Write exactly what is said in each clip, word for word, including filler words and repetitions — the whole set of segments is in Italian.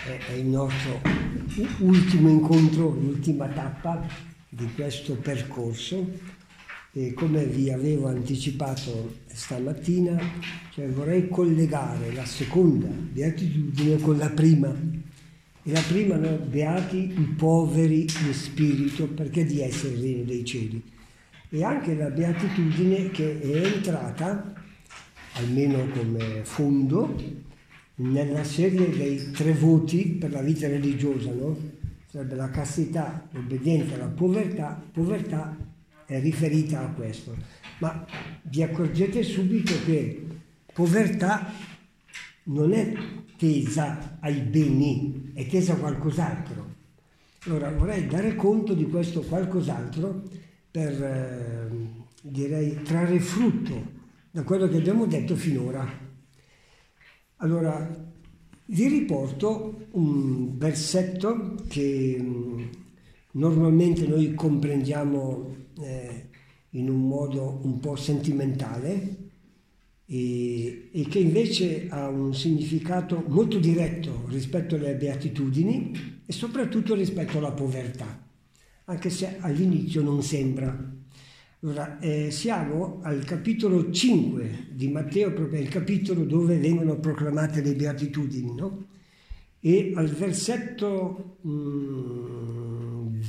è il nostro ultimo incontro, l'ultima tappa di questo percorso. E come vi avevo anticipato stamattina, cioè vorrei collegare la seconda beatitudine con la prima. E la prima, no? Beati i poveri in spirito, perché di essere il regno dei cieli. E anche la beatitudine che è entrata, almeno come fondo, nella serie dei tre voti per la vita religiosa, no? Sarebbe la castità, l'obbedienza, la povertà. Povertà è riferita a questo, ma vi accorgete subito che povertà non è tesa ai beni, è tesa a qualcos'altro. Allora vorrei dare conto di questo qualcos'altro per, eh, direi, trarre frutto da quello che abbiamo detto finora. Allora, vi riporto un versetto che mh, normalmente noi comprendiamo eh, in un modo un po' sentimentale e, e che invece ha un significato molto diretto rispetto alle beatitudini e soprattutto rispetto alla povertà, anche se all'inizio non sembra. Allora, eh, siamo al capitolo cinque di Matteo, proprio il capitolo dove vengono proclamate le beatitudini, no? E al versetto mm,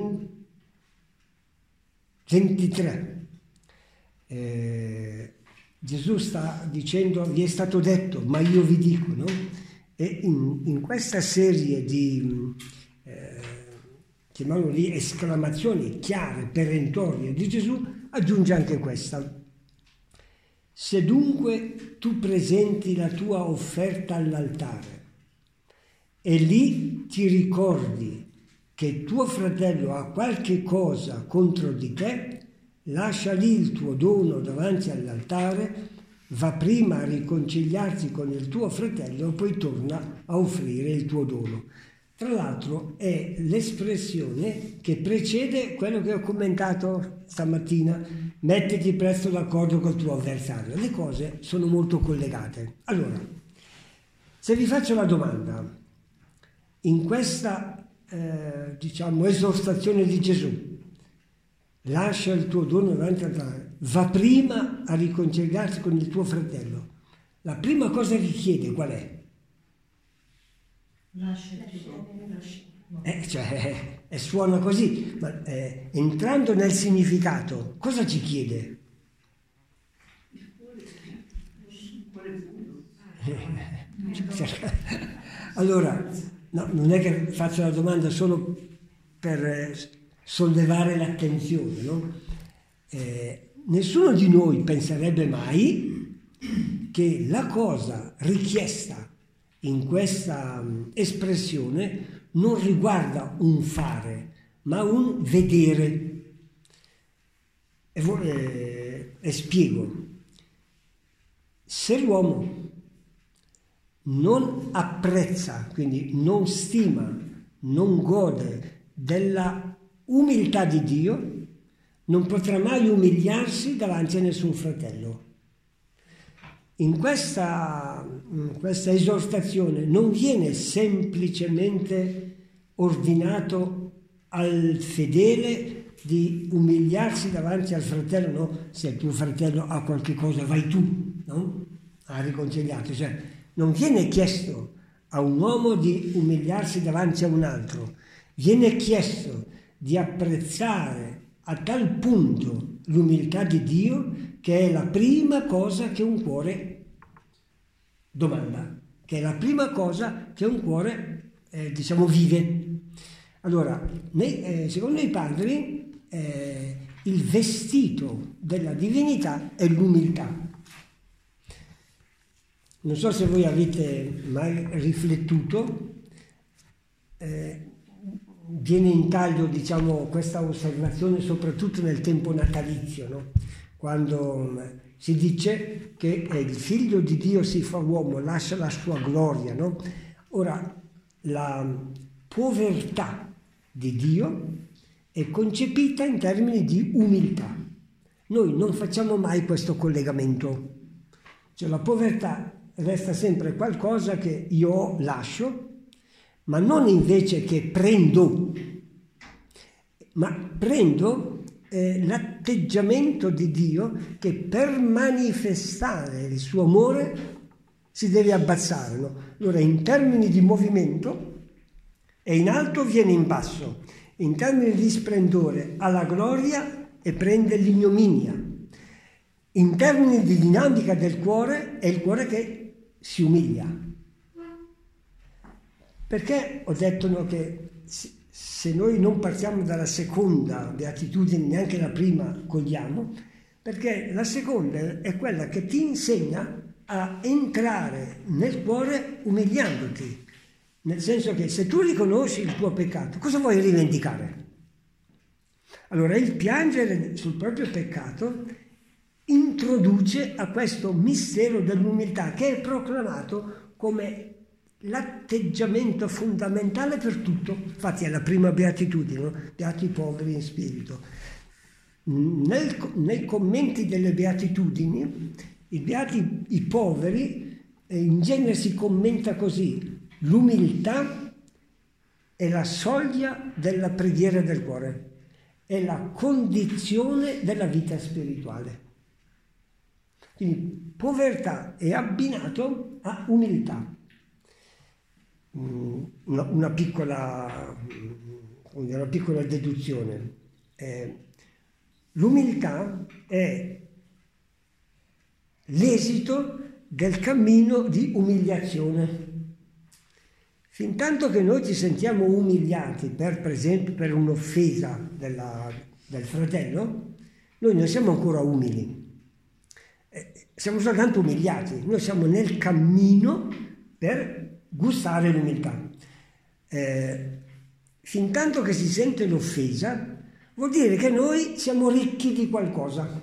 ventitré eh, Gesù sta dicendo: vi è stato detto, ma io vi dico, no? E in, in questa serie di eh, chiamiamolo lì esclamazioni chiare, perentorie di Gesù, aggiunge anche questa: se dunque tu presenti la tua offerta all'altare e lì ti ricordi che tuo fratello ha qualche cosa contro di te, lascia lì il tuo dono davanti all'altare, va prima a riconciliarti con il tuo fratello e poi torna a offrire il tuo dono. Tra l'altro è l'espressione che precede quello che ho commentato stamattina: mettiti presto d'accordo col tuo avversario. Le cose sono molto collegate. Allora, se vi faccio la domanda, in questa eh, diciamo esortazione di Gesù, lascia il tuo dono davanti all'altare, va prima a riconciliarsi con il tuo fratello, la prima cosa che chiede qual è? Lascia il tuo dono. Eh, cioè, eh, suona così, ma eh, entrando nel significato, cosa ci chiede? Allora, no, non è che faccio la domanda solo per eh, sollevare l'attenzione, no? Eh, nessuno di noi penserebbe mai che la cosa richiesta in questa um, espressione non riguarda un fare, ma un vedere. E, eh, e spiego. Se l'uomo non apprezza, quindi non stima, non gode della umiltà di Dio, non potrà mai umiliarsi davanti a nessun fratello. In questa, in questa esortazione non viene semplicemente ordinato al fedele di umiliarsi davanti al fratello, no? Se il tuo fratello ha qualche cosa, vai tu, no? A riconciliarti. Cioè, non viene chiesto a un uomo di umiliarsi davanti a un altro, viene chiesto di apprezzare a tal punto l'umiltà di Dio che è la prima cosa che un cuore domanda, che è la prima cosa che un cuore, eh, diciamo, vive. Allora, nei, eh, secondo i padri, eh, il vestito della divinità è l'umiltà. Non so se voi avete mai riflettuto, eh, viene in taglio, diciamo, questa osservazione soprattutto nel tempo natalizio, no? Quando si dice che il figlio di Dio si fa uomo, lascia la sua gloria, no? Ora, la povertà di Dio è concepita in termini di umiltà. Noi non facciamo mai questo collegamento. Cioè la povertà resta sempre qualcosa che io lascio ma non invece che prendo, ma prendo eh, l'atteggiamento di Dio che per manifestare il suo amore si deve abbassare, no? Allora in termini di movimento è in alto, viene in basso, in termini di splendore ha la gloria e prende l'ignominia. In termini di dinamica del cuore è il cuore che si umilia. Perché ho detto no, che se noi non partiamo dalla seconda beatitudine, neanche la prima cogliamo, perché la seconda è quella che ti insegna a entrare nel cuore umiliandoti. Nel senso che se tu riconosci il tuo peccato, cosa vuoi rivendicare? Allora il piangere sul proprio peccato introduce a questo mistero dell'umiltà che è proclamato come l'atteggiamento fondamentale per tutto. Infatti è la prima beatitudine, no? Beati i poveri in spirito. Nel, nei commenti delle beatitudini, i beati i poveri, in genere si commenta così: l'umiltà è la soglia della preghiera del cuore, è la condizione della vita spirituale. Quindi povertà è abbinato a umiltà. Una, una, piccola, una piccola deduzione. Eh, l'umiltà è l'esito del cammino di umiliazione. Fintanto che noi ci sentiamo umiliati per, per esempio per un'offesa della, del fratello, noi non siamo ancora umili, eh, siamo soltanto umiliati, noi siamo nel cammino per gustare l'umiltà. Eh, fintanto che si sente l'offesa, vuol dire che noi siamo ricchi di qualcosa.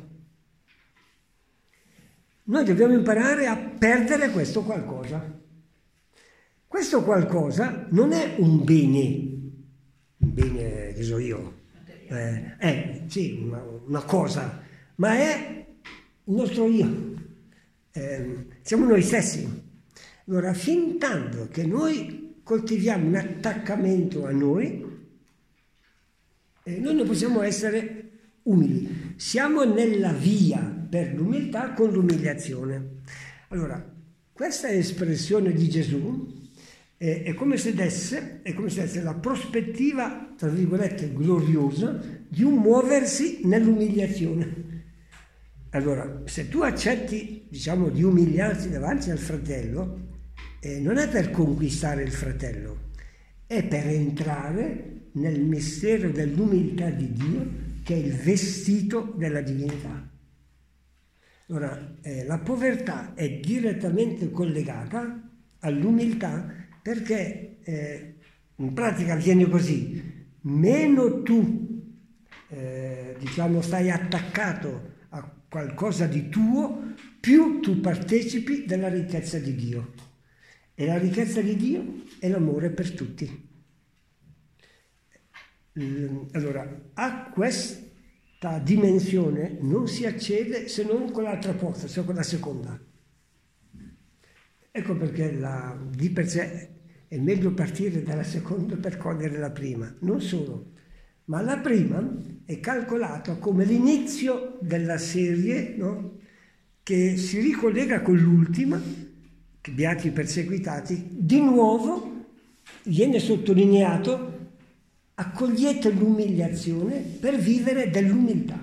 Noi dobbiamo imparare a perdere questo qualcosa. Questo qualcosa non è un bene, un bene che so io, eh, è sì, una, una cosa, ma è il nostro io, eh, siamo noi stessi. Allora, fin tanto che noi coltiviamo un attaccamento a noi, eh, noi non possiamo essere umili. Siamo nella via per l'umiltà con l'umiliazione. Allora, questa espressione di Gesù è, è, come se desse, è come se desse la prospettiva, tra virgolette, gloriosa di un muoversi nell'umiliazione. Allora, se tu accetti, diciamo, di umiliarti davanti al fratello, eh, non è per conquistare il fratello, è per entrare nel mistero dell'umiltà di Dio, che è il vestito della divinità. Allora, eh, la povertà è direttamente collegata all'umiltà perché eh, in pratica avviene così: meno tu, eh, diciamo, stai attaccato a qualcosa di tuo, più tu partecipi della ricchezza di Dio. E la ricchezza di Dio è l'amore per tutti. Allora, a questa dimensione non si accede se non con l'altra porta, cioè con la seconda. Ecco perché la, di per sé è meglio partire dalla seconda per cogliere la prima. Non solo, ma la prima è calcolata come l'inizio della serie, no? Che si ricollega con l'ultima, che beati i perseguitati, di nuovo viene sottolineato: accogliete l'umiliazione per vivere dell'umiltà.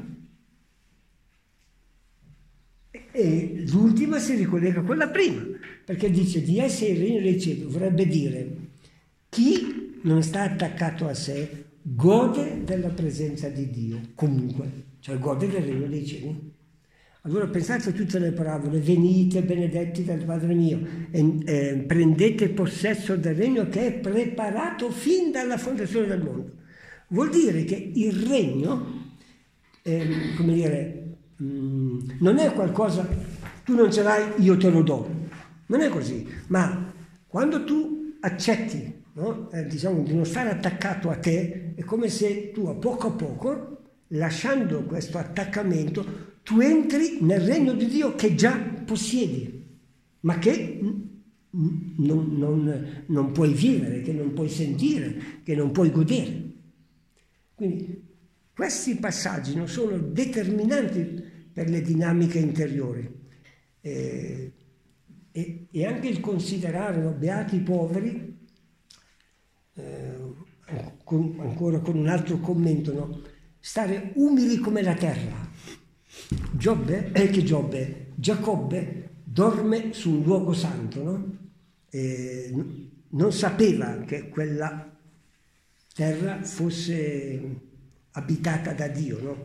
E, e l'ultima si ricollega con la prima, perché dice di essere il regno dei cieli, dovrebbe dire chi non sta attaccato a sé gode della presenza di Dio, comunque, cioè gode del regno dei cieli. Allora pensate a tutte le parabole: venite benedetti dal Padre mio, e, eh, prendete possesso del regno che è preparato fin dalla fondazione del mondo. Vuol dire che il regno, eh, come dire, mh, non è qualcosa, tu non ce l'hai, io te lo do. Non è così, ma quando tu accetti, no? eh, diciamo, di non stare attaccato a te, è come se tu a poco a poco, lasciando questo attaccamento, tu entri nel regno di Dio che già possiedi, ma che non, non, non puoi vivere, che non puoi sentire, che non puoi godere. Quindi questi passaggi non sono determinanti per le dinamiche interiori. Eh, e, e anche il considerare, no, beati i poveri, eh, con, ancora con un altro commento, no? Stare umili come la terra. Giobbe, eh, che Giobbe, Giacobbe dorme su un luogo santo, no? E non sapeva che quella terra fosse abitata da Dio, no?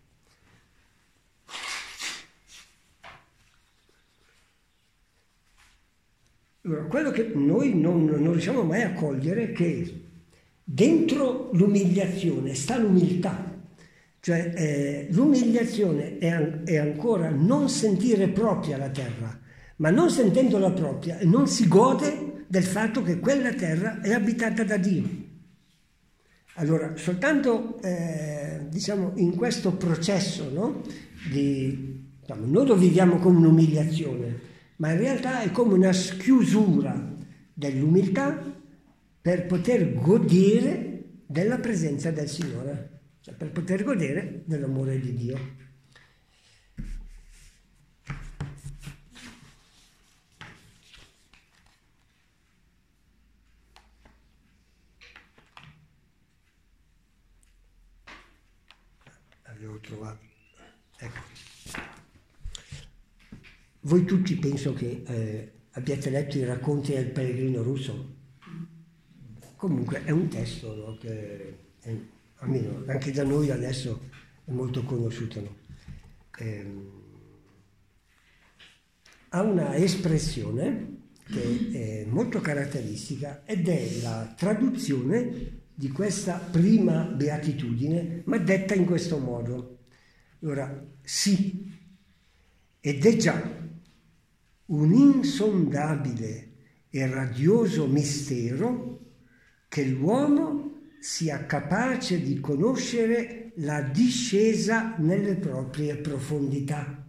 Allora, quello che noi non, non riusciamo mai a cogliere è che dentro l'umiliazione sta l'umiltà. Cioè eh, l'umiliazione è, è ancora non sentire propria la terra, ma non sentendola propria non si gode del fatto che quella terra è abitata da Dio. Allora, soltanto eh, diciamo in questo processo, no, di, diciamo, noi lo viviamo come un'umiliazione, ma in realtà è come una schiusura dell'umiltà per poter godere della presenza del Signore. Cioè, per poter godere dell'amore di Dio. Avevo trovato. Ecco. Voi tutti penso che eh, abbiate letto i racconti del pellegrino russo. Comunque è un testo, no, che è, almeno anche da noi adesso è molto conosciuto, no? Eh, ha una espressione che è molto caratteristica ed è la traduzione di questa prima beatitudine, ma detta in questo modo. Allora, sì, ed è già un insondabile e radioso mistero che l'uomo sia capace di conoscere la discesa nelle proprie profondità,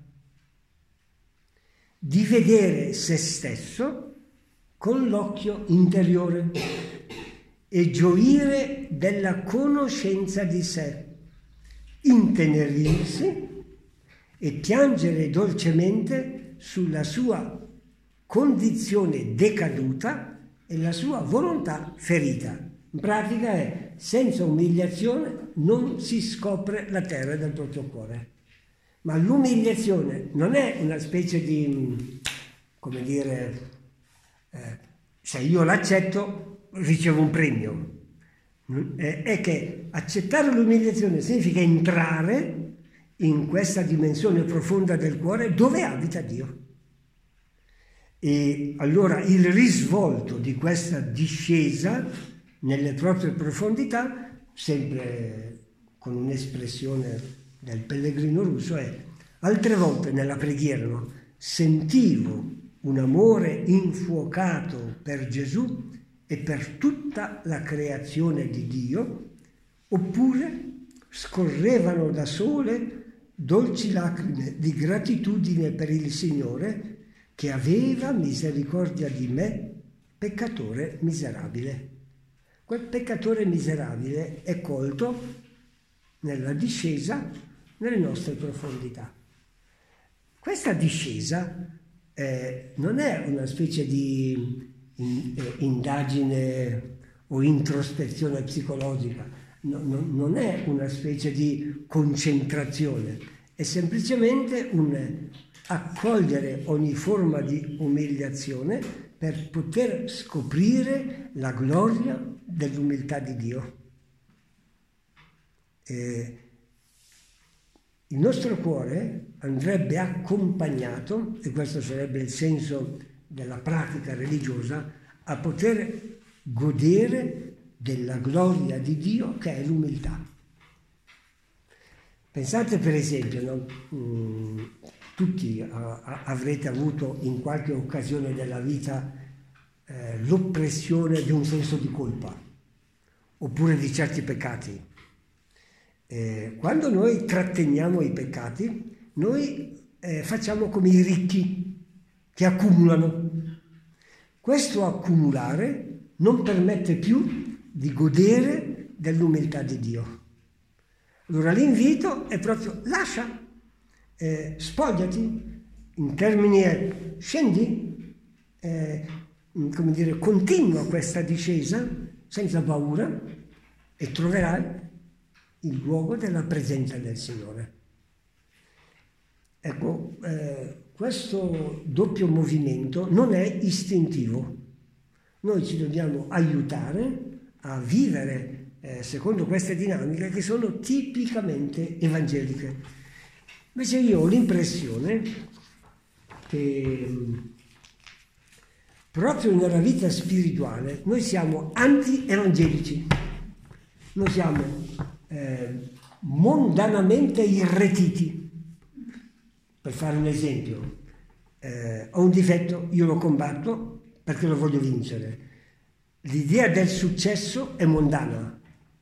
di vedere se stesso con l'occhio interiore e gioire della conoscenza di sé, intenerirsi e piangere dolcemente sulla sua condizione decaduta e la sua volontà ferita. In pratica è, senza umiliazione non si scopre la terra del proprio cuore. Ma l'umiliazione non è una specie di, come dire, eh, se io l'accetto ricevo un premio. È, è che accettare l'umiliazione significa entrare in questa dimensione profonda del cuore dove abita Dio. E allora il risvolto di questa discesa nelle proprie profondità, sempre con un'espressione del pellegrino russo, è: altre volte nella preghiera, no, sentivo un amore infuocato per Gesù e per tutta la creazione di Dio, oppure scorrevano da sole dolci lacrime di gratitudine per il Signore che aveva misericordia di me, peccatore miserabile. Quel peccatore miserabile è colto nella discesa nelle nostre profondità. Questa discesa eh, non è una specie di in, eh, indagine o introspezione psicologica, no, no, non è una specie di concentrazione, è semplicemente un accogliere ogni forma di umiliazione per poter scoprire la gloria dell'umiltà di Dio. Eh, il nostro cuore andrebbe accompagnato, e questo sarebbe il senso della pratica religiosa, a poter godere della gloria di Dio che è l'umiltà. Pensate per esempio, no? mm, tutti a, a, avrete avuto in qualche occasione della vita eh, l'oppressione di un senso di colpa, oppure di certi peccati. Eh, quando noi tratteniamo i peccati, noi eh, facciamo come i ricchi che accumulano. Questo accumulare non permette più di godere dell'umiltà di Dio. Allora l'invito è proprio lascia, eh, spogliati, in termini è scendi, eh, come dire, continua questa discesa senza paura e troverai il luogo della presenza del Signore. Ecco, eh, questo doppio movimento non è istintivo. Noi ci dobbiamo aiutare a vivere eh, secondo queste dinamiche che sono tipicamente evangeliche. Invece io ho l'impressione che proprio nella vita spirituale noi siamo anti-evangelici, noi siamo eh, mondanamente irretiti. Per fare un esempio, eh, ho un difetto, io lo combatto perché lo voglio vincere. L'idea del successo è mondana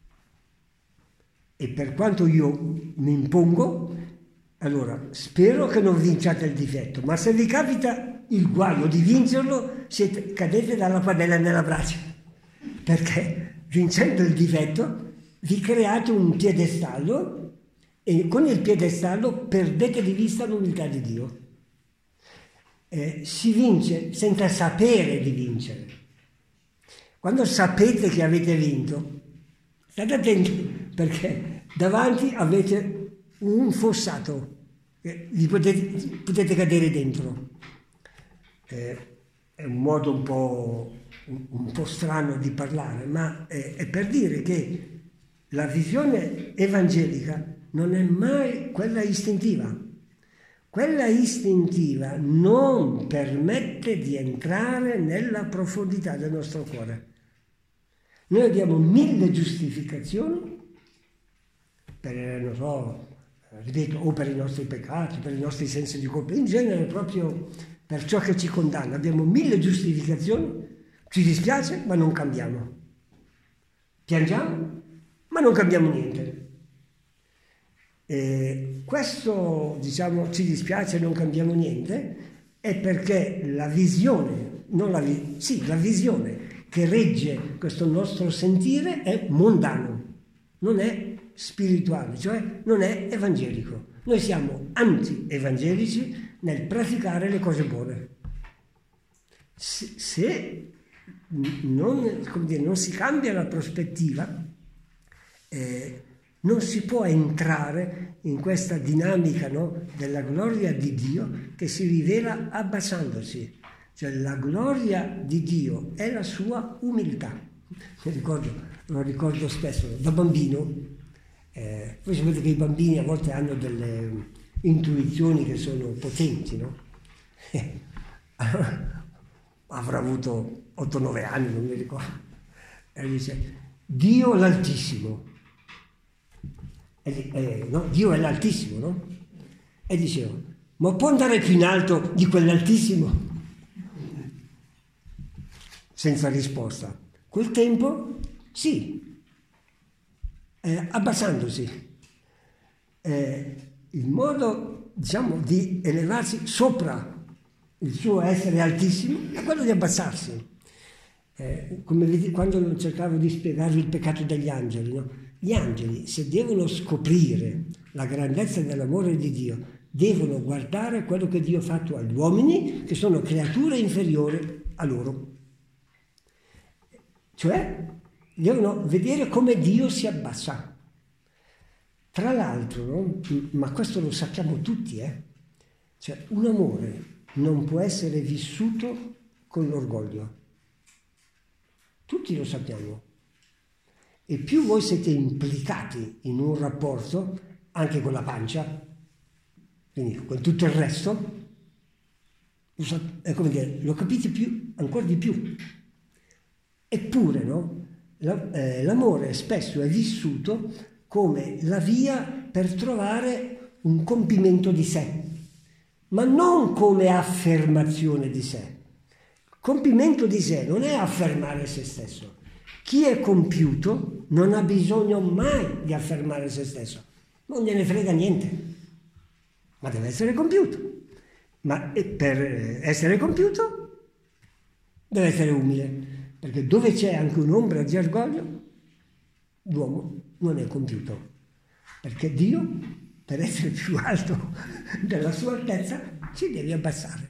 e per quanto io mi impongo, allora spero che non vinciate il difetto, ma se vi capita il guaio di vincerlo, siete, cadete dalla padella nella brace, perché vincendo il difetto vi create un piedestallo e con il piedestallo perdete di vista l'umiltà di Dio. Eh, si vince senza sapere di vincere. Quando sapete che avete vinto, state attenti, perché davanti avete un fossato, eh, vi potete, potete cadere dentro. Eh, è un modo un po', un, un po' strano di parlare, ma è, è per dire che la visione evangelica non è mai quella istintiva. Quella istintiva non permette di entrare nella profondità del nostro cuore. Noi abbiamo mille giustificazioni per, non so, ripeto, o per i nostri peccati, per i nostri sensi di colpa, in genere proprio per ciò che ci condanna. Abbiamo mille giustificazioni, ci dispiace ma non cambiamo. Piangiamo ma non cambiamo niente. E questo, diciamo, ci dispiace, non cambiamo niente, è perché la visione, non la, vi- sì, la visione che regge questo nostro sentire è mondano, non è spirituale, cioè non è evangelico. Noi siamo anti-evangelici nel praticare le cose buone. Se, se non, come dire, non si cambia la prospettiva, eh, non si può entrare in questa dinamica, no, della gloria di Dio che si rivela abbassandosi. Cioè la gloria di Dio è la sua umiltà. Mi ricordo, lo ricordo spesso, da bambino, eh, voi sapete che i bambini a volte hanno delle intuizioni che sono potenti, no? Avrà avuto otto nove anni, non mi ricordo. E dice, Dio l'Altissimo. E, eh, no? Dio è l'Altissimo, no? E dicevo, ma può andare più in alto di quell'Altissimo? Senza risposta. Col tempo, sì, eh, abbassandosi. Eh, il modo, diciamo, di elevarsi sopra il suo essere altissimo è quello di abbassarsi. Eh, come vedi, quando cercavo di spiegarvi il peccato degli angeli, no? Gli angeli, se devono scoprire la grandezza dell'amore di Dio, devono guardare quello che Dio ha fatto agli uomini, che sono creature inferiori a loro. Cioè, devono vedere come Dio si abbassa. Tra l'altro, no? Ma questo lo sappiamo tutti, eh? Cioè, un amore non può essere vissuto con l'orgoglio. Tutti lo sappiamo. E più voi siete implicati in un rapporto, anche con la pancia, quindi con tutto il resto, è come dire, lo capite più, ancora di più. Eppure, no? La, eh, l'amore spesso è vissuto come la via per trovare un compimento di sé, ma non come affermazione di sé. Compimento di sé non è affermare se stesso. Chi è compiuto non ha bisogno mai di affermare se stesso, non gliene frega niente, ma deve essere compiuto. Ma per essere compiuto deve essere umile, perché dove c'è anche un'ombra di orgoglio, l'uomo non è compiuto, perché Dio, per essere più alto della sua altezza, ci deve abbassare.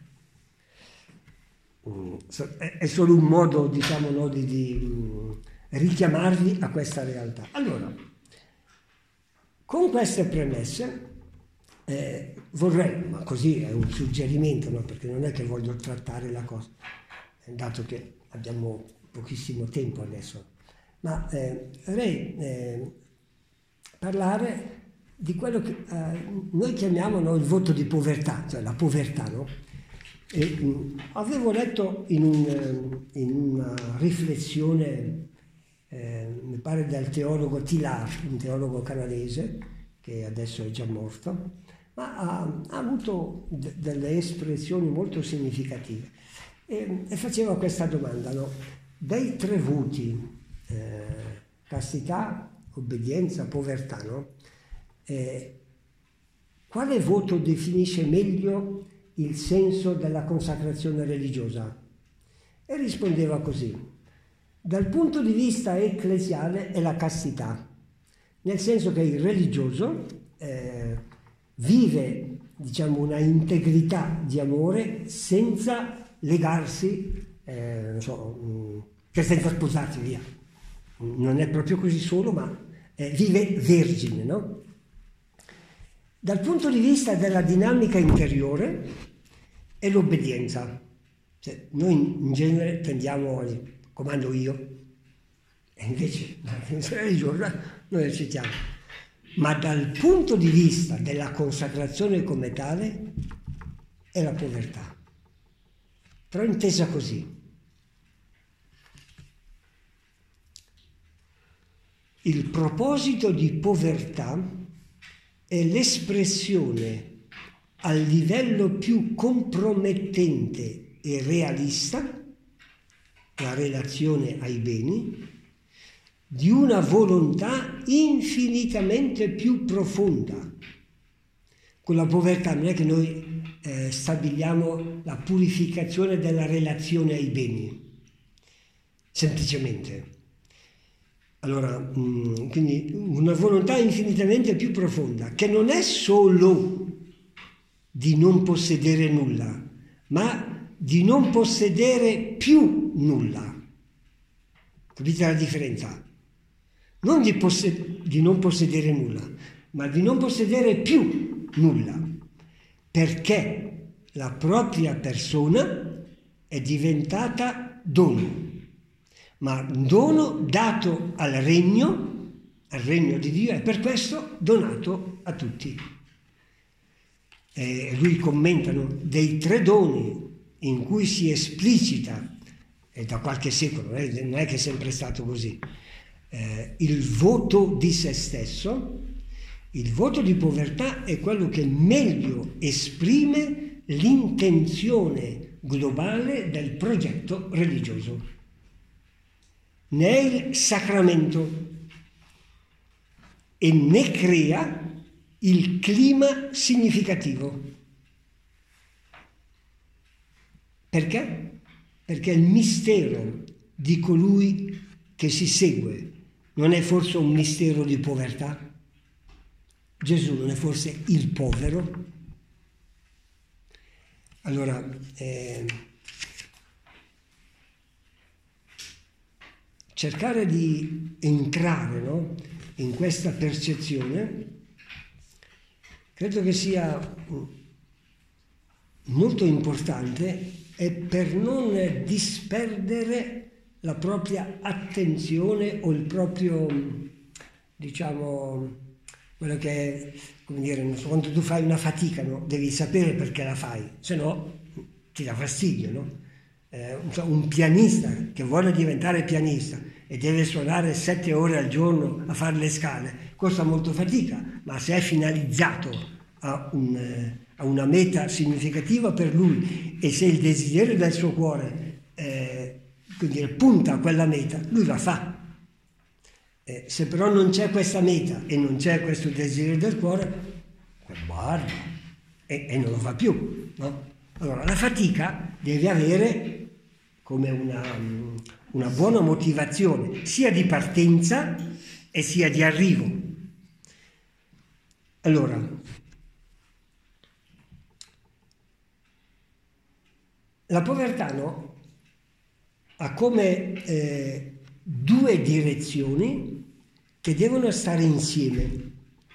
È solo un modo, diciamo, no, di, di richiamarvi a questa realtà. Allora, con queste premesse eh, vorrei, ma così è un suggerimento, no, perché non è che voglio trattare la cosa, dato che abbiamo pochissimo tempo adesso, ma eh, vorrei eh, parlare di quello che eh, noi chiamiamo, no, il voto di povertà, cioè la povertà, no? E, mh, avevo letto in, un, in una riflessione, eh, mi pare del teologo Tilar, un teologo canadese, che adesso è già morto, ma ha, ha avuto d- delle espressioni molto significative. E, e faceva questa domanda, no? Dei tre voti, eh, castità, obbedienza, povertà, no? Eh, quale voto definisce meglio il senso della consacrazione religiosa? E rispondeva così: dal punto di vista ecclesiale è la castità, nel senso che il religioso eh, vive, diciamo, una integrità di amore senza legarsi, eh, non so, mh, cioè senza sposarsi, via. Non è proprio così solo, ma eh, vive vergine, no? Dal punto di vista della dinamica interiore è l'obbedienza. Cioè, noi in genere tendiamo a dire, comando io, e invece nella dimensione religiosa noi recitiamo. Ma dal punto di vista della consacrazione come tale è la povertà. Però intesa così. Il proposito di povertà è l'espressione al livello più compromettente e realista, la relazione ai beni, di una volontà infinitamente più profonda. Con la povertà non è che noi eh, stabiliamo la purificazione della relazione ai beni, semplicemente. Allora, mh, quindi una volontà infinitamente più profonda, che non è solo di non possedere nulla, ma di non possedere più nulla. Capite la differenza? Non di, possed- di non possedere nulla, ma di non possedere più nulla, perché la propria persona è diventata dono. Ma un dono dato al regno, al regno di Dio, e per questo donato a tutti. Eh, lui commentano dei tre doni in cui si esplicita, e da qualche secolo, eh, non è che è sempre stato così, eh, il voto di se stesso. Il voto di povertà è quello che meglio esprime l'intenzione globale del progetto religioso. Ne è il sacramento e ne crea il clima significativo. Perché? Perché il mistero di colui che si segue non è forse un mistero di povertà? Gesù non è forse il povero? Allora, eh, cercare di entrare, no, in questa percezione credo che sia molto importante, e per non disperdere la propria attenzione o il proprio, diciamo, quello che è, come dire, non so, quando tu fai una fatica, no, devi sapere perché la fai, se no ti dà fastidio, no? Eh, un pianista che vuole diventare pianista e deve suonare sette ore al giorno a fare le scale, costa molto fatica, ma se è finalizzato a, un, a una meta significativa per lui, e se il desiderio del suo cuore eh, quindi punta a quella meta, lui la fa. Eh, se però non c'è questa meta e non c'è questo desiderio del cuore, guarda, e, e non lo fa più, no? Allora la fatica deve avere come una, una buona motivazione sia di partenza e sia di arrivo. Allora, la povertà, no, ha come eh, due direzioni che devono stare insieme.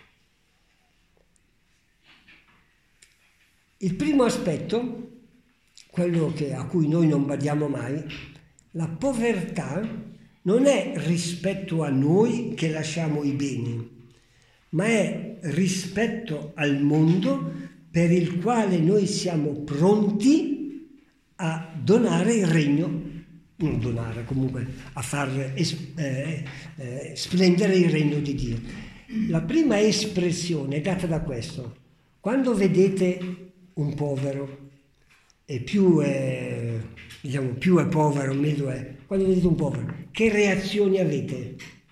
Il primo aspetto, quello che, a cui noi non badiamo mai, la povertà non è rispetto a noi che lasciamo i beni, ma è rispetto al mondo per il quale noi siamo pronti a donare il regno, non donare comunque, a far es- eh, eh, splendere il regno di Dio. La prima espressione è data da questo: quando vedete un povero, e più è, diciamo, più è povero, meglio è. Quando vedete un povero, che reazioni avete?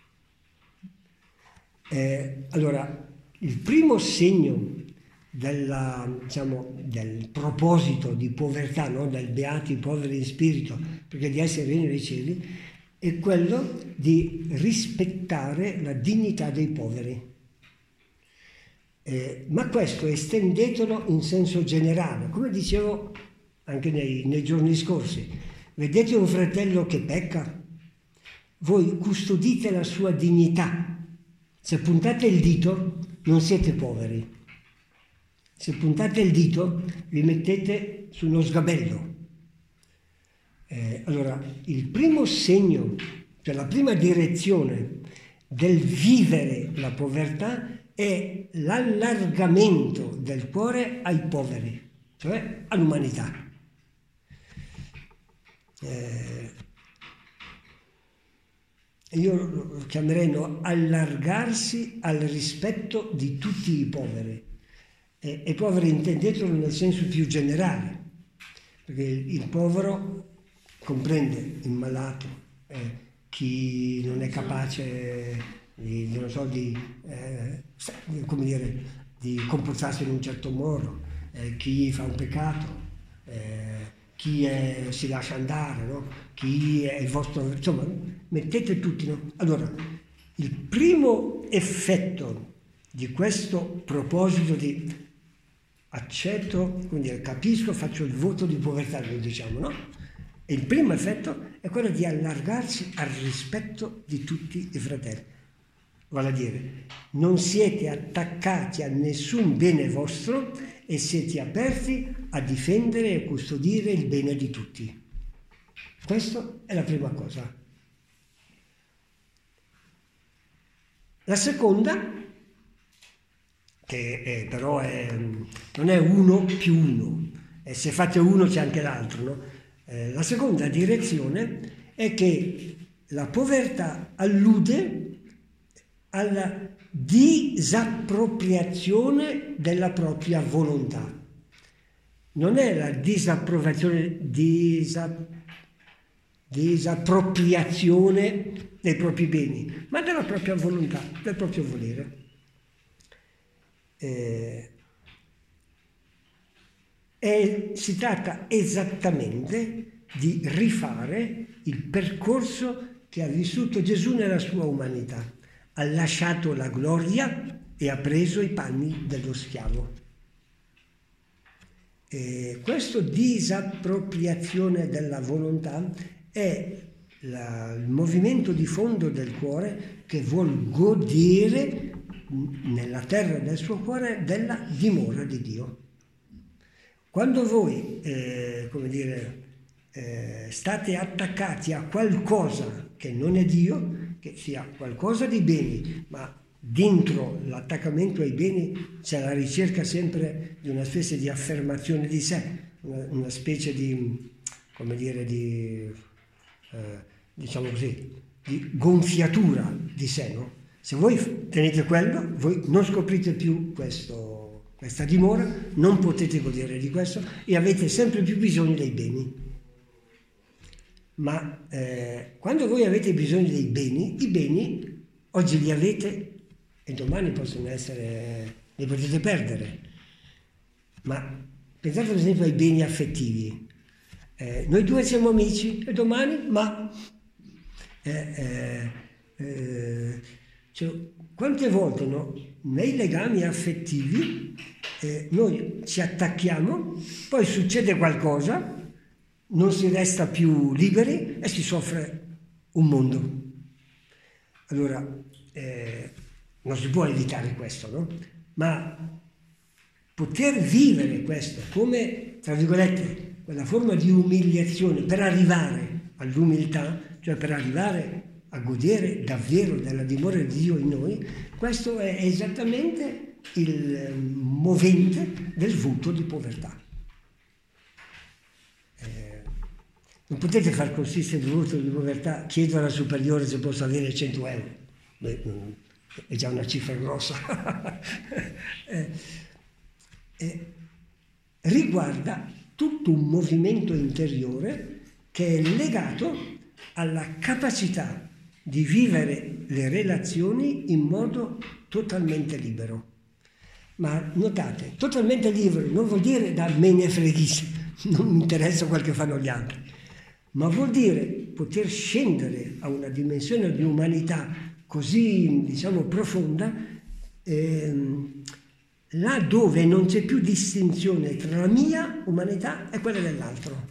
Eh, allora, il primo segno della, diciamo, del proposito di povertà, no? Del beati poveri in spirito, perché di essere regno dei cieli, è quello di rispettare la dignità dei poveri. Eh, ma questo estendetelo in senso generale, come dicevo anche nei, nei giorni scorsi. Vedete un fratello che pecca, voi custodite la sua dignità. Se puntate il dito non siete poveri, se puntate il dito vi mettete sullo sgabello. Eh, allora, il primo segno, cioè la prima direzione del vivere la povertà è l'allargamento del cuore ai poveri, cioè all'umanità. Eh, io lo chiamerei no, allargarsi al rispetto di tutti i poveri. E, e poveri intendetelo nel senso più generale, perché il, il povero comprende il malato, eh, chi non è capace di, non so, di, eh, come dire, di comportarsi in un certo modo, eh, chi fa un peccato, eh, chi è, si lascia andare, no? Chi è il vostro, insomma, mettete tutti, no? Allora, il primo effetto di questo proposito di accetto, quindi capisco, faccio il voto di povertà, lo diciamo, no? E il primo effetto è quello di allargarsi al rispetto di tutti i fratelli. Vale a dire, non siete attaccati a nessun bene vostro e siete aperti a difendere e custodire il bene di tutti. Questa è la prima cosa. La seconda, che è, però è, non è uno più uno, e se fate uno c'è anche l'altro, no? Eh, la seconda direzione è che la povertà allude alla disappropriazione della propria volontà. Non è la disappropriazione, disa, disappropriazione dei propri beni, ma della propria volontà, del proprio volere. Eh, e si tratta esattamente di rifare il percorso che ha vissuto Gesù nella sua umanità. Ha lasciato la gloria e ha preso i panni dello schiavo. E questa disappropriazione della volontà è la, il movimento di fondo del cuore che vuol godere nella terra del suo cuore della dimora di Dio. Quando voi, eh, come dire, eh, state attaccati a qualcosa che non è Dio, che sia qualcosa di beni, ma dentro l'attaccamento ai beni c'è la ricerca sempre di una specie di affermazione di sé, una, una specie di, come dire, di, eh, diciamo così, di gonfiatura di sé, no? Se voi tenete quello, voi non scoprite più questo, questa dimora, non potete godere di questo e avete sempre più bisogno dei beni. Ma eh, quando voi avete bisogno dei beni, i beni oggi li avete e domani possono essere, li potete perdere. Ma pensate ad esempio ai beni affettivi. eh, noi due siamo amici e domani, ma eh, eh, eh, cioè, quante volte no, nei legami affettivi eh, noi ci attacchiamo, poi succede qualcosa, non si resta più liberi e si soffre un mondo. Allora, eh, non si può evitare questo, no? Ma poter vivere questo come, tra virgolette, quella forma di umiliazione per arrivare all'umiltà, cioè per arrivare a godere davvero della dimora di Dio in noi, questo è esattamente il movente del voto di povertà. Eh, non potete far consistere il voto di povertà, chiedo alla superiore se posso avere cento euro. Beh, è già una cifra grossa. eh, eh, riguarda tutto un movimento interiore che è legato alla capacità di vivere le relazioni in modo totalmente libero. Ma notate, totalmente libero non vuol dire da me ne freghissimo, non mi interessa quel che fanno gli altri, ma vuol dire poter scendere a una dimensione di umanità così, diciamo, profonda, ehm, là dove non c'è più distinzione tra la mia umanità e quella dell'altro.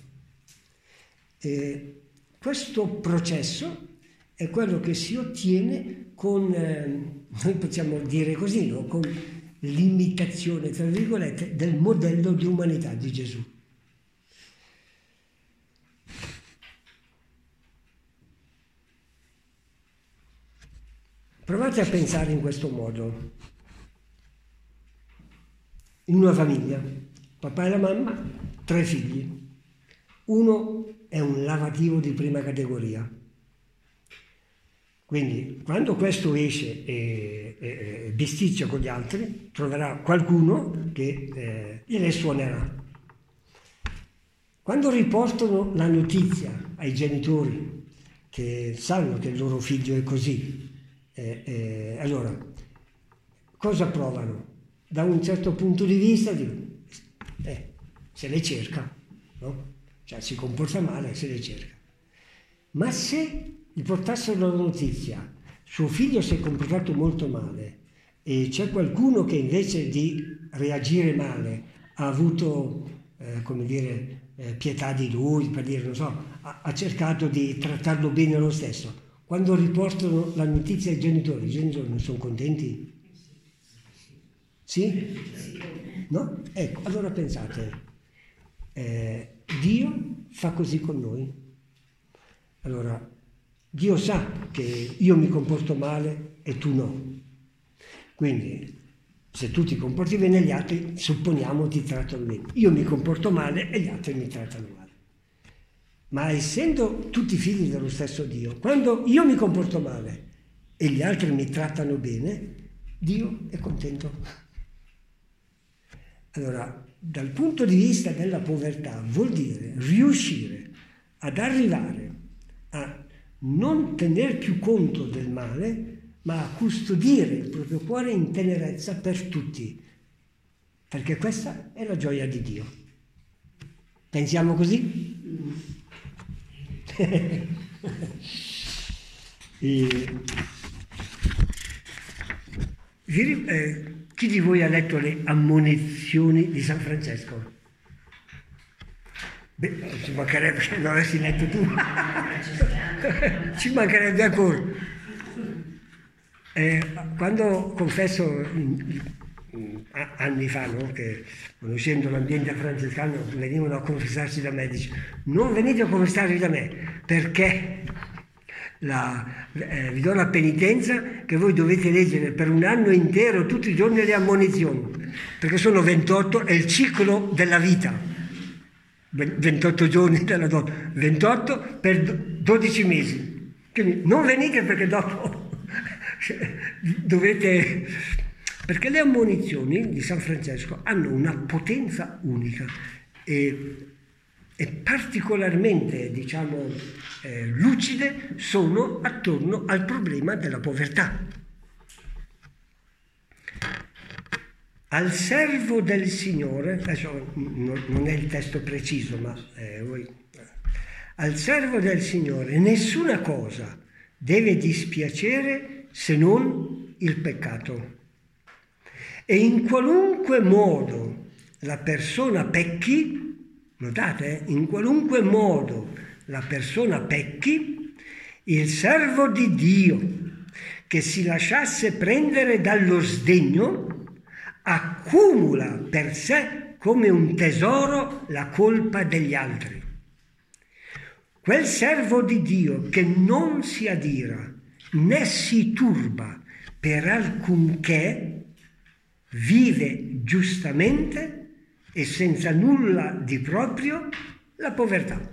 E questo processo è quello che si ottiene con, eh, noi possiamo dire così, no? Con l'imitazione, tra virgolette, del modello di umanità di Gesù. Provate a pensare in questo modo. In una famiglia, papà e la mamma, tre figli. Uno è un lavativo di prima categoria. Quindi quando questo esce e, e, e bisticcia con gli altri, troverà qualcuno che eh, gliene suonerà. Quando riportano la notizia ai genitori che sanno che il loro figlio è così, eh, eh, allora cosa provano? Da un certo punto di vista dicono, eh, se le cerca, no? Cioè si comporta male, se le cerca. Ma se gli portassero la notizia, suo figlio si è comportato molto male e c'è qualcuno che invece di reagire male ha avuto, eh, come dire, eh, pietà di lui, per dire, non so, ha, ha cercato di trattarlo bene lo stesso. Quando riportano la notizia ai genitori, i genitori non sono contenti? Sì? No? Ecco, allora pensate, eh, Dio fa così con noi. Allora, Dio sa che io mi comporto male e tu no. Quindi, se tu ti comporti bene, gli altri, supponiamo, ti trattano bene. Io mi comporto male e gli altri mi trattano male. Ma essendo tutti figli dello stesso Dio, quando io mi comporto male e gli altri mi trattano bene, Dio è contento. Allora, dal punto di vista della povertà, vuol dire riuscire ad arrivare a non tener più conto del male, ma a custodire il proprio cuore in tenerezza per tutti, perché questa è la gioia di Dio. Pensiamo così? e, eh, chi di voi ha letto le ammonizioni di San Francesco? Beh, ci mancherebbe se non avessi letto tu. Ci mancherebbe ancora. Eh, quando confesso anni fa, no, che conoscendo l'ambiente francescano venivano a confessarsi da me, dice, non venite a confessarvi da me perché la, eh, vi do la penitenza che voi dovete leggere per un anno intero tutti i giorni le ammonizioni, perché sono ventotto, è il ciclo della vita, ventotto giorni della donna, ventotto per dodici mesi, quindi non venite perché dopo dovete, perché le ammonizioni di San Francesco hanno una potenza unica e, e particolarmente, diciamo, eh, lucide sono attorno al problema della povertà. al servo del Signore, adesso non è il testo preciso, ma eh, voi, al servo del Signore nessuna cosa deve dispiacere se non il peccato. E in qualunque modo la persona pecchi, notate, eh, in qualunque modo la persona pecchi, il servo di Dio che si lasciasse prendere dallo sdegno accumula per sé come un tesoro la colpa degli altri. Quel servo di Dio che non si adira né si turba per alcunché vive giustamente e senza nulla di proprio la povertà.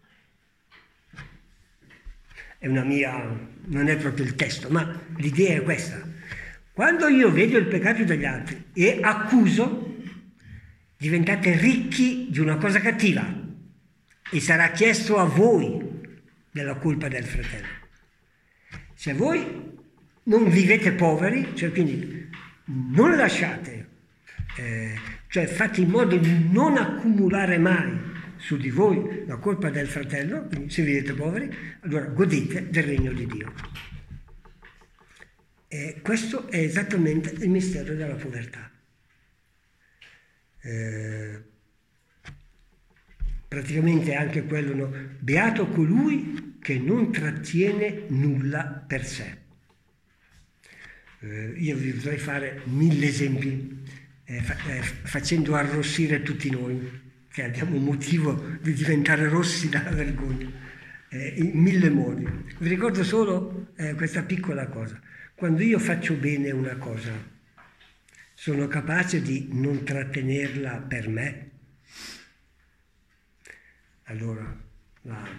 È una mia, non è proprio il testo, ma l'idea è questa. Quando io vedo il peccato degli altri e accuso, diventate ricchi di una cosa cattiva e sarà chiesto a voi della colpa del fratello. Se voi non vivete poveri, cioè quindi non lasciate, eh, cioè fate in modo di non accumulare mai su di voi la colpa del fratello, quindi se vivete poveri, allora godete del regno di Dio. E questo è esattamente il mistero della povertà. Eh, praticamente anche quello, no? Beato colui che non trattiene nulla per sé. Eh, io vi potrei fare mille esempi, eh, fa, eh, facendo arrossire tutti noi, che abbiamo motivo di diventare rossi dalla vergogna, eh, in mille modi. Vi ricordo solo eh, questa piccola cosa. Quando io faccio bene una cosa, sono capace di non trattenerla per me? Allora, la,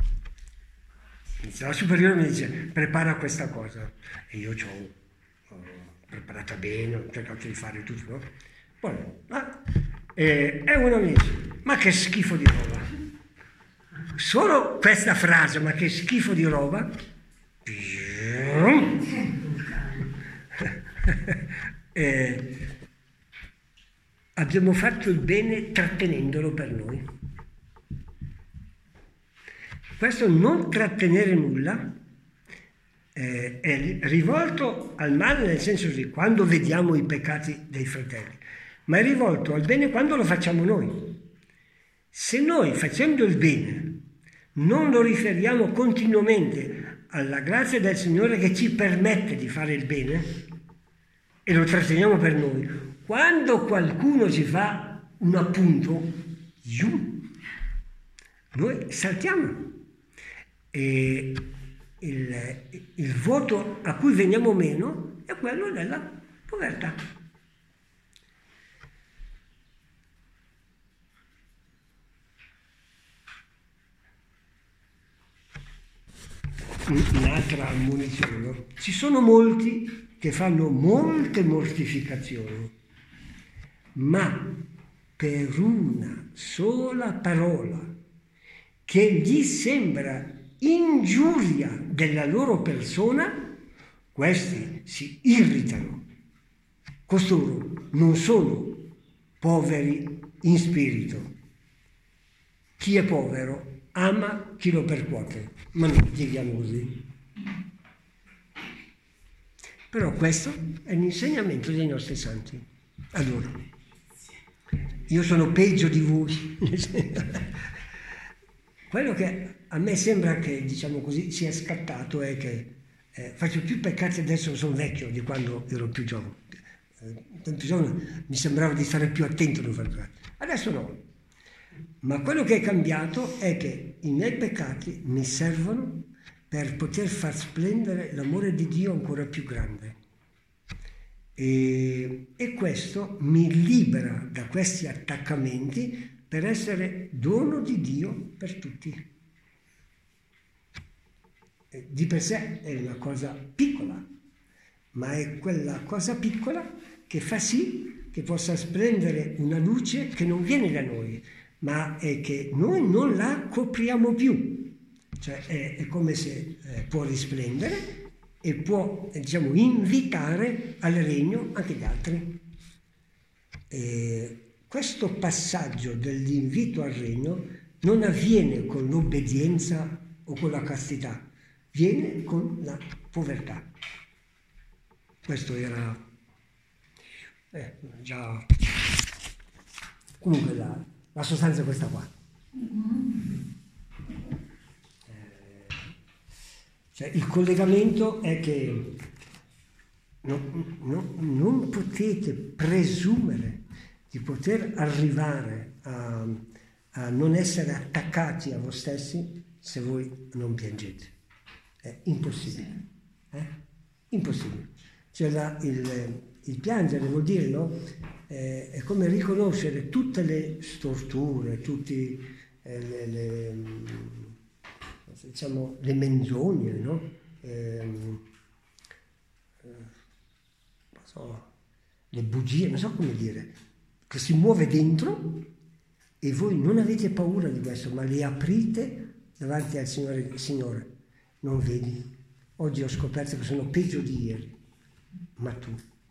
la superiore mi dice, prepara questa cosa. E io ci ho, ho preparata bene, ho cercato di fare tutto, no? Poi, ah, e, e uno mi dice, ma che schifo di roba. Solo questa frase, ma che schifo di roba, eh, abbiamo fatto il bene trattenendolo per noi. Questo non trattenere nulla eh, è rivolto al male, nel senso di quando vediamo i peccati dei fratelli, ma è rivolto al bene quando lo facciamo noi. Se noi, facendo il bene, non lo riferiamo continuamente alla grazia del Signore che ci permette di fare il bene e lo tratteniamo per noi, quando qualcuno ci fa un appunto, giù, noi saltiamo. E il, il voto a cui veniamo meno è quello della povertà. Un'altra ammonizione. Ci sono molti che fanno molte mortificazioni, ma per una sola parola che gli sembra ingiuria della loro persona, questi si irritano. Costoro non sono poveri in spirito. Chi è povero ama chi lo percuote, ma non diciamo così. Però questo è l'insegnamento dei nostri santi. Allora, io sono peggio di voi. Quello che a me sembra che, diciamo così, sia scattato è che eh, faccio più peccati adesso, sono vecchio di quando ero più giovane. Eh, più giovane mi sembrava di stare più attento a non fare peccati. Adesso no. Ma quello che è cambiato è che i miei peccati mi servono per poter far splendere l'amore di Dio ancora più grande. E, e questo mi libera da questi attaccamenti per essere dono di Dio per tutti. Di per sé è una cosa piccola, ma è quella cosa piccola che fa sì che possa splendere una luce che non viene da noi, ma è che noi non la copriamo più. Cioè è, è come se eh, può risplendere e può, diciamo, invitare al regno anche gli altri. eh, questo passaggio dell'invito al regno non avviene con l'obbedienza o con la castità, viene con la povertà. Questo era eh, già... Comunque la, la sostanza è questa qua. Eh, cioè il collegamento è che no, no, non potete presumere di poter arrivare a, a non essere attaccati a voi stessi se voi non piangete. È impossibile. Eh? Impossibile. Cioè la, il, il piangere vuol dire, no? Eh, è come riconoscere tutte le storture, tutte eh, le, le, diciamo, le menzogne, no? Eh, eh, non so, le bugie, non so come dire, che si muove dentro e voi non avete paura di questo, ma le aprite davanti al Signore. Signore, non vedi? Oggi ho scoperto che sono peggio di ieri, ma tu,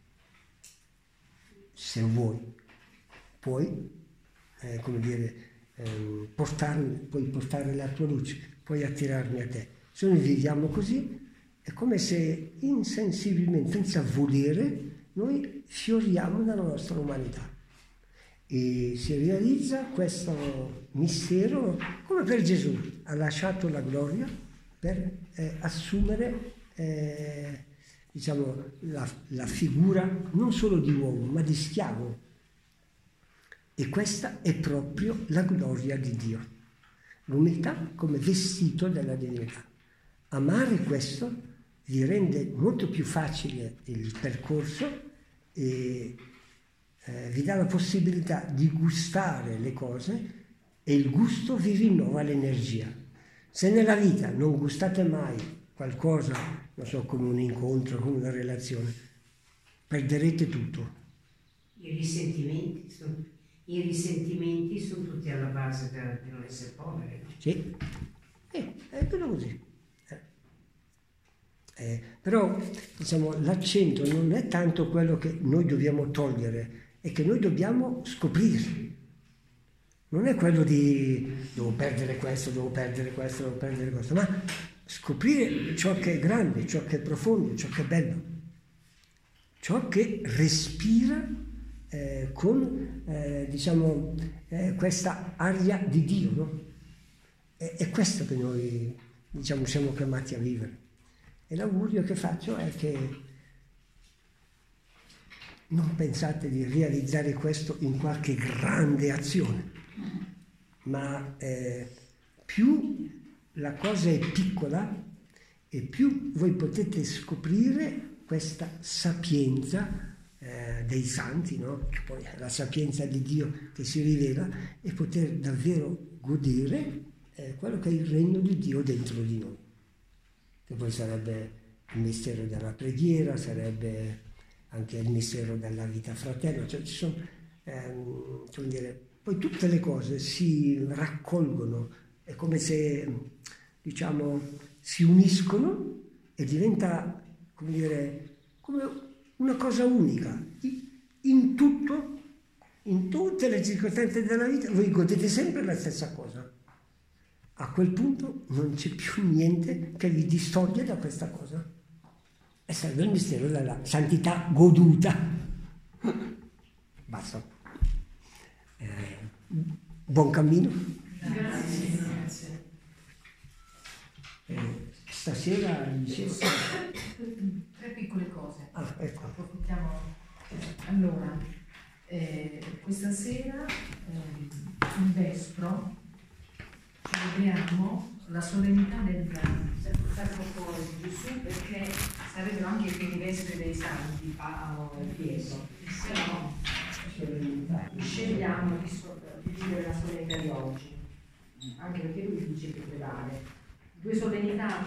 se vuoi, puoi, eh, come dire, eh, portarmi, puoi portare la tua luce, puoi attirarmi a te. Se noi viviamo così, è come se insensibilmente, senza volere, noi fioriamo nella nostra umanità. E si realizza questo mistero, come per Gesù, ha lasciato la gloria per eh, assumere eh, diciamo, la, la figura non solo di uomo, ma di schiavo. E questa è proprio la gloria di Dio. L'umiltà come vestito della divinità. Amare questo vi rende molto più facile il percorso e eh, vi dà la possibilità di gustare le cose e il gusto vi rinnova l'energia. Se nella vita non gustate mai qualcosa, non so, come un incontro, come una relazione, perderete tutto. I risentimenti sono, i risentimenti sono tutti alla base di non essere poveri. Sì, eh, è quello così. Eh. Eh, però, diciamo, l'accento non è tanto quello che noi dobbiamo togliere, è che noi dobbiamo scoprire. Non è quello di devo perdere questo, devo perdere questo, devo perdere questo, ma scoprire ciò che è grande, ciò che è profondo, ciò che è bello, ciò che respira eh, con eh, diciamo eh, questa aria di Dio, no? È, è questo che noi diciamo siamo chiamati a vivere. E l'augurio che faccio è che non pensate di realizzare questo in qualche grande azione, ma eh, più la cosa è piccola e più voi potete scoprire questa sapienza eh, dei santi, no? Che poi è la sapienza di Dio che si rivela, e poter davvero godere eh, quello che è il regno di Dio dentro di noi, che poi sarebbe il mistero della preghiera, sarebbe anche il mistero della vita fraterna, cioè ci sono, ehm, come dire, poi tutte le cose si raccolgono, è come se, diciamo, si uniscono e diventa, come dire, come una cosa unica. In tutto, in tutte le circostanze della vita, voi godete sempre la stessa cosa. A quel punto non c'è più niente che vi distoglie da questa cosa. E serve il mistero della santità goduta. Basta. Eh, buon cammino. Grazie. Grazie. Eh, stasera dicevo... Tre piccole cose. Ah, ecco. Approfittiamo. Allora, eh, questa sera eh, in Vespro celebriamo la solennità del Portare un po' giù su perché sarebbero anche i primi vespri dei santi Paolo e Pietro. Se no, scegliamo di, so- di vivere la solennità di oggi, anche perché lui dice che prevale. Due solennità